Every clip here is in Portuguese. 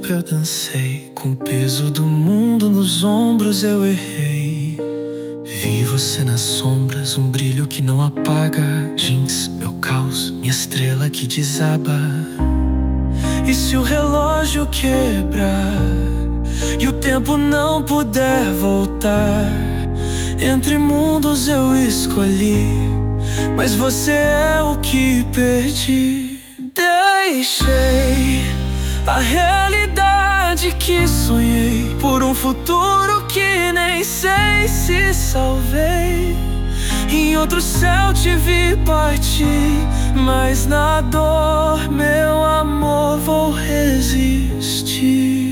tempo eu dancei, com o peso do mundo nos ombros eu errei. Vi você nas sombras, um brilho que não apaga. Jeans, meu caos, minha estrela que desaba. E se o relógio quebrar e o tempo não puder voltar, entre mundos eu escolhi, mas você é o que perdi. Deixei a realidade que sonhei por um futuro que nem sei se salvei. Em outro céu te vi partir, mas na dor, meu amor, vou resistir.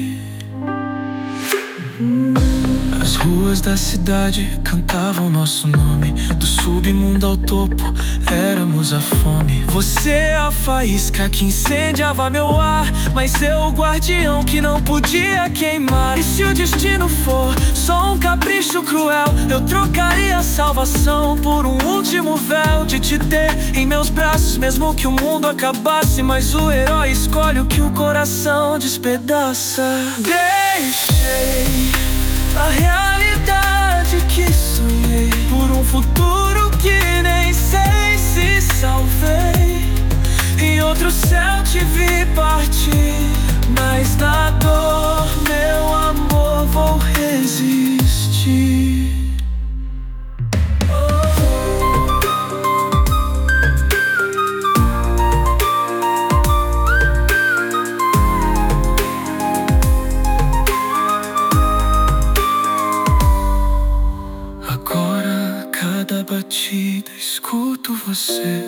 As ruas da cidade cantavam nosso nome, do submundo ao topo, éramos a fome. Você é a faísca que incendiava meu ar, mas eu o guardião que não podia queimar. E se o destino for só um capricho cruel, eu trocaria a salvação por um último véu de te ter em meus braços, mesmo que o mundo acabasse. Mas o herói escolhe o que o coração despedaça. Deixei a realidade que sonhei por um futuro que nem sei se salvei. Em outro céu te vi partir, mas na dor, meu amor, vou resistir. Agora, cada batida, escuto você.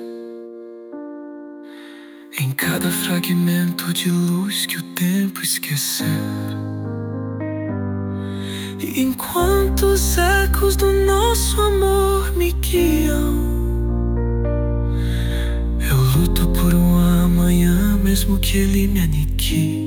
Em cada fragmento de luz que o tempo esquecer. E enquanto os ecos do nosso amor me guiam, eu luto por um amanhã, mesmo que ele me aniquile.